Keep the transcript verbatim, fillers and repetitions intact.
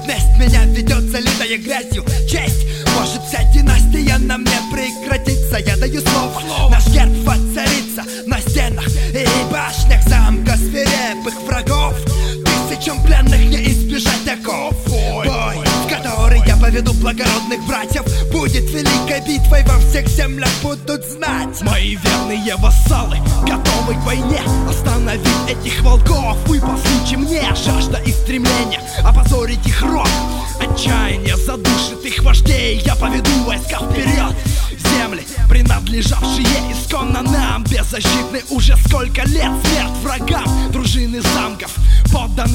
Месть меня ведет, залитая грязью. Честь, может вся династия на мне прекратится. Я даю слово, наш герб воцарится на стенах и башнях замка свирепых врагов. Тысячам пленных не избежать таков. Бой, в который я поведу благородных братьев, будет великой битвой, во всех землях будут знать. Мои верные вассалы, готовы к войне, остановить этих волков. Вы послушайте мне, жажда и стремление опозорить их род. Отчаяние задушит их вождей. Я поведу войска вперед, земли, принадлежавшие исконно нам, беззащитны уже сколько лет. Смерть врагам, дружины замков, подданные